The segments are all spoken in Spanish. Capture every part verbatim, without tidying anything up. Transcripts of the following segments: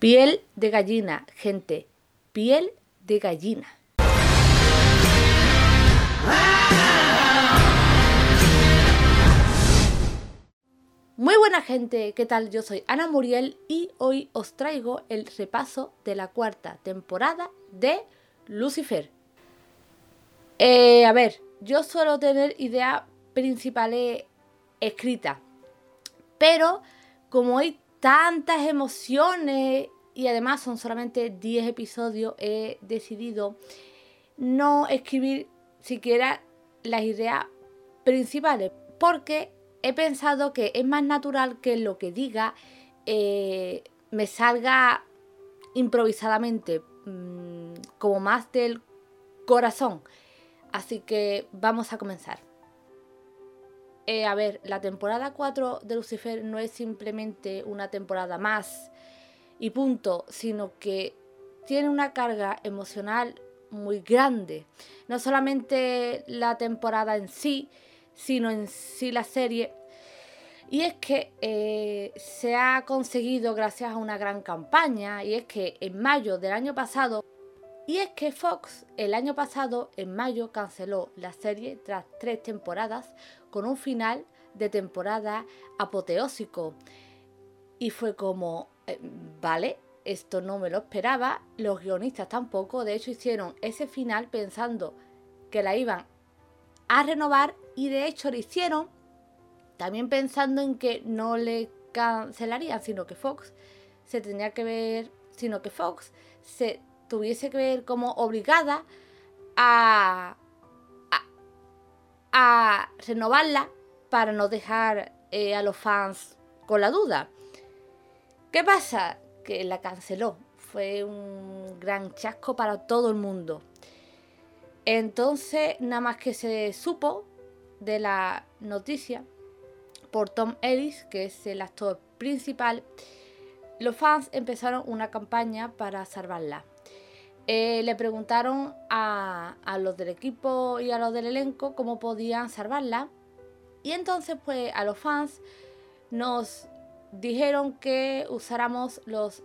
Piel de gallina, gente. Piel de gallina. Muy buena gente, ¿qué tal? Yo soy Ana Muriel y hoy os traigo el repaso de la cuarta temporada de Lucifer. Eh, a ver, yo suelo tener ideas principales escritas, pero como hay tantas emociones y además son solamente diez episodios, he decidido no escribir siquiera las ideas principales, porque he pensado que es más natural que lo que diga eh, me salga improvisadamente, mmm, como más del corazón. Así que vamos a comenzar. Eh, a ver, la temporada cuatro de Lucifer no es simplemente una temporada más y punto, sino que tiene una carga emocional muy grande. No solamente la temporada en sí, sino en sí la serie. Y es que eh, se ha conseguido gracias a una gran campaña, y es que en mayo del año pasado, y es que Fox el año pasado, en mayo, canceló la serie tras tres temporadas con un final de temporada apoteósico. Y fue como, eh, vale, esto no me lo esperaba, los guionistas tampoco. De hecho, hicieron ese final pensando que la iban a renovar y de hecho lo hicieron también pensando en que no le cancelarían, sino que Fox se tenía que ver, sino que Fox se tuviese que ver como obligada a, a, a renovarla para no dejar eh, a los fans con la duda. ¿Qué pasa? Que la canceló. Fue un gran chasco para todo el mundo. Entonces, nada más que se supo de la noticia por Tom Ellis, que es el actor principal, los fans empezaron una campaña para salvarla. Eh, le preguntaron a, a los del equipo y a los del elenco cómo podían salvarla. Y entonces, pues, a los fans nos dijeron que usáramos los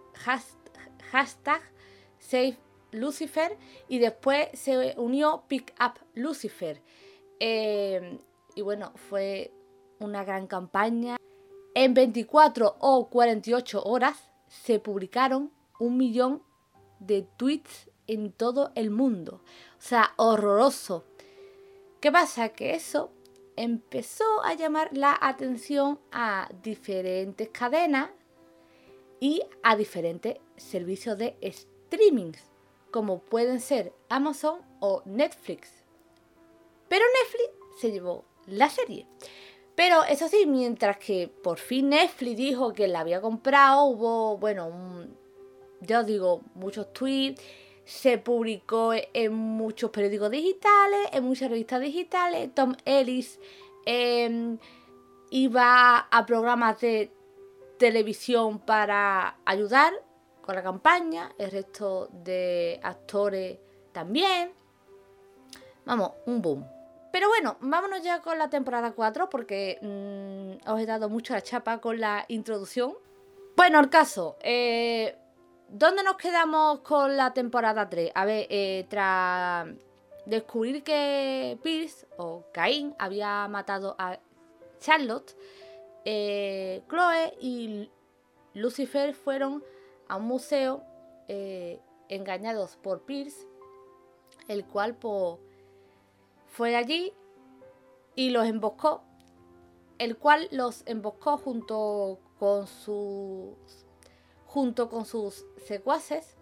hashtag Save Lucifer y después se unió Pick Up Lucifer. Eh, y bueno, fue una gran campaña. En veinticuatro o cuarenta y ocho horas se publicaron un millón de tweets en todo el mundo. O sea, horroroso. ¿Qué pasa? Que eso empezó a llamar la atención a diferentes cadenas y a diferentes servicios de streaming, como pueden ser Amazon o Netflix. Pero Netflix se llevó la serie. Pero eso sí, mientras que por fin Netflix dijo que la había comprado, hubo, bueno, un, yo os digo, muchos tweets, se publicó en muchos periódicos digitales, en muchas revistas digitales. Tom Ellis eh, iba a programas de televisión para ayudar con la campaña, el resto de actores también. Vamos, un boom. Pero bueno, vámonos ya con la temporada cuatro porque mmm, os he dado mucho la chapa con la introducción. Bueno, el caso, eh, ¿dónde nos quedamos con la temporada tres? A ver, eh, tras descubrir que Pierce o Caín había matado a Charlotte, eh, Chloe y Lucifer fueron a un museo eh, engañados por Pierce, el cual pues, fue allí y los emboscó, el cual los emboscó junto con sus junto con sus secuaces.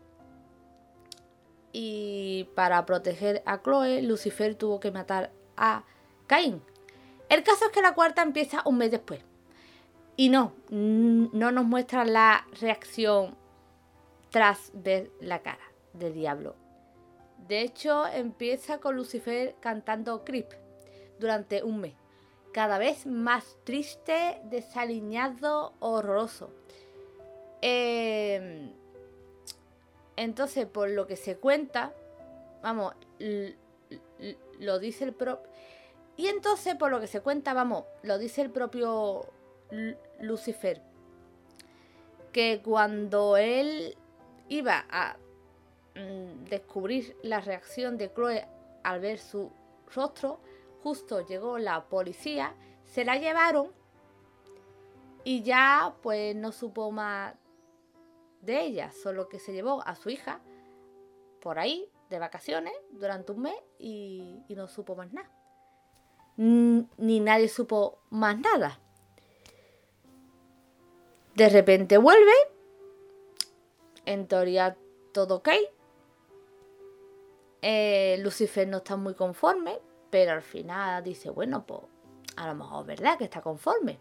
Y para proteger a Chloe, Lucifer tuvo que matar a Caín. El caso es que la cuarta empieza un mes después. Y no, no nos muestra la reacción tras ver la cara del diablo. De hecho, empieza con Lucifer cantando Creep durante un mes. Cada vez más triste, desaliñado, horroroso. Eh, entonces, por lo que se cuenta, vamos, l- l- lo dice el propio... Y entonces, por lo que se cuenta, vamos, lo dice el propio L- Lucifer. que cuando él iba a mmm, descubrir la reacción de Chloe al ver su rostro, justo llegó la policía, se la llevaron y ya pues no supo más de ella, solo que se llevó a su hija por ahí de vacaciones durante un mes y, y no supo más nada. Ni nadie supo más nada. De repente vuelve, en teoría todo ok. Eh, Lucifer no está muy conforme, pero al final dice, bueno, pues a lo mejor es verdad que está conforme.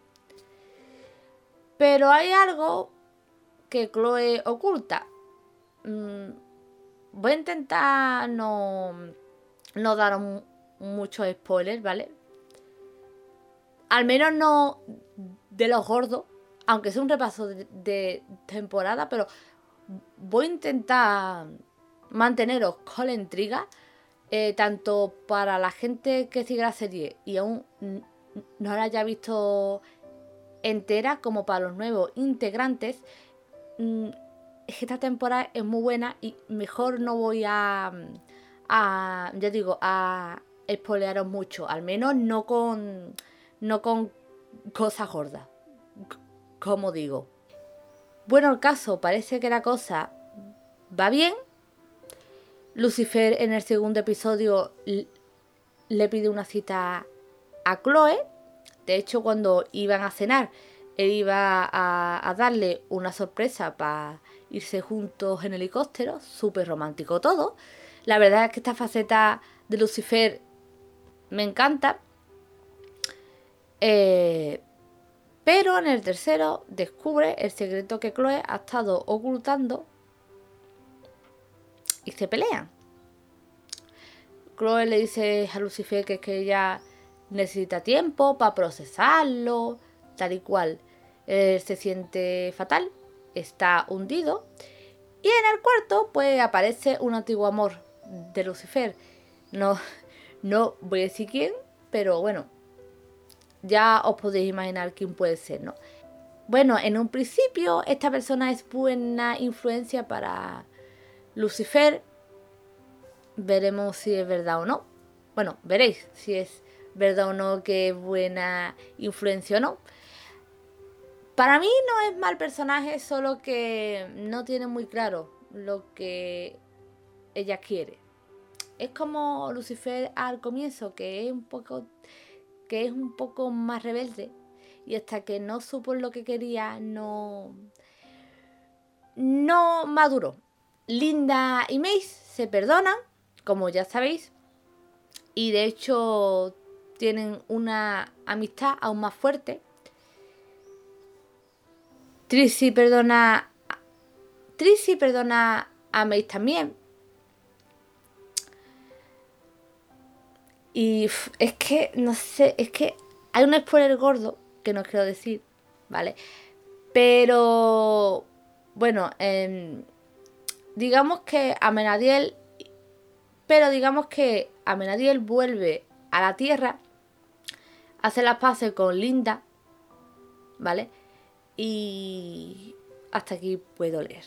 Pero hay algo que Chloe oculta. Mm, voy a intentar no, no dar muchos spoilers, ¿vale? Al menos no de los gordos, aunque sea un repaso de, de temporada, pero voy a intentar manteneros con la intriga, eh, tanto para la gente que sigue la serie y aún no la haya visto entera, como para los nuevos integrantes. Mm, esta temporada es muy buena y mejor no voy a, a ya digo, a spoilearos mucho, al menos no con, no con cosas gordas, como digo. Bueno, el caso, parece que la cosa va bien. Lucifer en el segundo episodio le pide una cita a Chloe. De hecho, cuando iban a cenar, él iba a, a darle una sorpresa para irse juntos en helicóptero. Súper romántico todo. La verdad es que esta faceta de Lucifer me encanta. Eh, pero en el tercero descubre el secreto que Chloe ha estado ocultando y se pelean. Chloe le dice a Lucifer que es que ella necesita tiempo para procesarlo, tal y cual. Él se siente fatal, está hundido. Y en el cuarto pues aparece un antiguo amor de Lucifer. No, no voy a decir quién, pero bueno, ya os podéis imaginar quién puede ser, ¿no? Bueno, en un principio esta persona es buena influencia para Lucifer. Veremos si es verdad o no. Bueno, veréis si es verdad o no que es buena influencia o no. Para mí no es mal personaje, solo que no tiene muy claro lo que ella quiere. Es como Lucifer al comienzo, que es un poco, que es un poco más rebelde. Y hasta que no supo lo que quería, no, no maduró. Linda y Mace se perdonan, como ya sabéis. Y de hecho tienen una amistad aún más fuerte. Trixie perdona, Trixie perdona a Mace también. Y uf, es que, no sé, es que hay un spoiler gordo que no quiero decir, ¿vale? Pero, bueno, eh, digamos que Amenadiel, pero digamos que Amenadiel vuelve a la Tierra, hace las paces con Linda, ¿vale? Y hasta aquí puedo leer.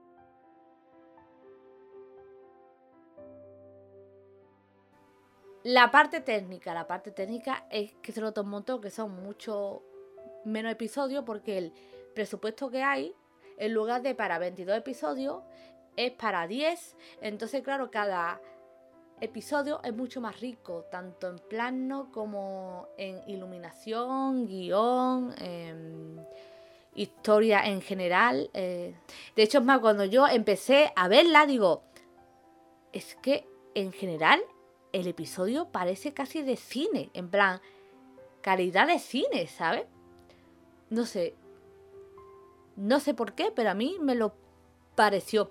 La parte técnica, la parte técnica es que se nota un montón, que son mucho menos episodios, porque el presupuesto que hay, en lugar de para veintidós episodios, es para diez. Entonces, claro, cada episodio es mucho más rico, tanto en plano como en iluminación, guión, eh, historia en general. Eh. De hecho, es más, cuando yo empecé a verla, digo, es que en general el episodio parece casi de cine, en plan, calidad de cine, ¿sabes? No sé, no sé por qué, pero a mí me lo pareció.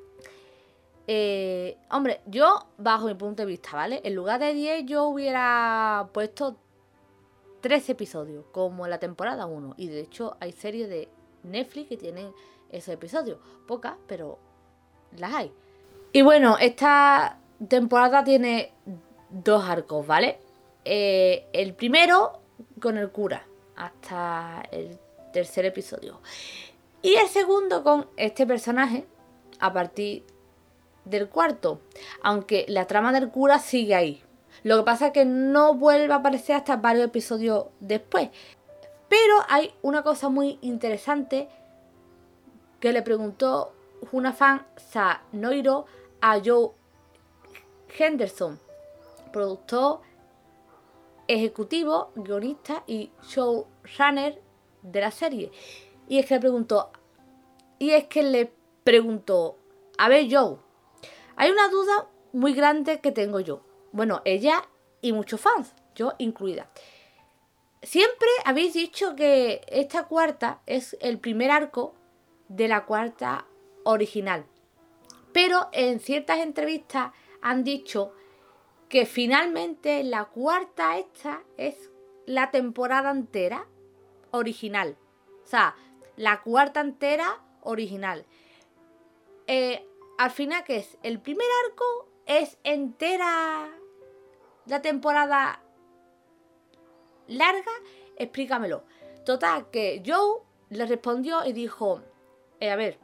Eh, hombre, yo, bajo mi punto de vista, ¿vale? En lugar de diez yo hubiera puesto trece episodios, como en la temporada uno. Y de hecho hay series de Netflix que tienen esos episodios. Pocas, pero las hay. Y bueno, esta temporada tiene dos arcos, ¿vale? Eh, el primero con el cura, hasta el tercer episodio. Y el segundo con este personaje a partir del cuarto, aunque la trama del cura sigue ahí. Lo que pasa es que no vuelve a aparecer hasta varios episodios después. Pero hay una cosa muy interesante que le preguntó una fan Sanoiro a Joe Henderson, productor ejecutivo, guionista y showrunner de la serie. Y es que le preguntó, y es que le preguntó, a ver Joe, hay una duda muy grande que tengo yo. Bueno, ella y muchos fans, yo incluida. Siempre habéis dicho que esta cuarta es el primer arco de la cuarta original. Pero en ciertas entrevistas han dicho que finalmente la cuarta esta es la temporada entera original. O sea, la cuarta entera original. Eh, al final, ¿qué es? El primer arco es entera la temporada larga. Explícamelo. Total, que Joe le respondió y dijo, eh, a ver,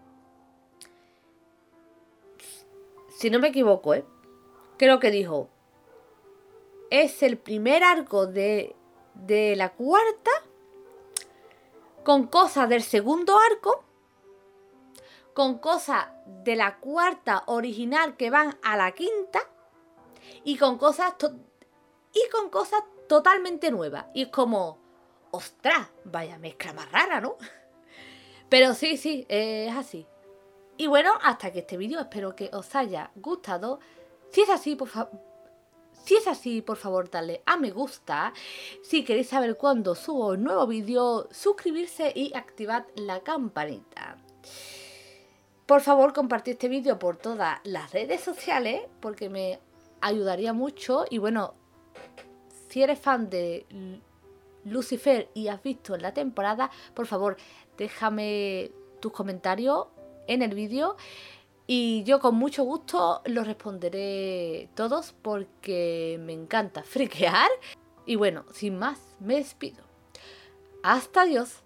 si no me equivoco, ¿eh? Creo que dijo, es el primer arco de, de la cuarta con cosas del segundo arco, con cosas de la cuarta original que van a la quinta y con cosas to- y con cosas totalmente nuevas. Y es como, ostras, vaya mezcla más rara, ¿no? Pero sí, sí, eh, es así. Y bueno, hasta aquí este vídeo. Espero que os haya gustado. Si es así, por favor... Si es así, por favor, dale a me gusta. Si queréis saber cuándo subo un nuevo vídeo, suscribirse y activad la campanita. Por favor, compartid este vídeo por todas las redes sociales, porque me ayudaría mucho. Y bueno, si eres fan de Lucifer y has visto la temporada, por favor, déjame tus comentarios en el vídeo. Y yo con mucho gusto los responderé todos porque me encanta friquear. Y bueno, sin más, me despido. Hasta Dios.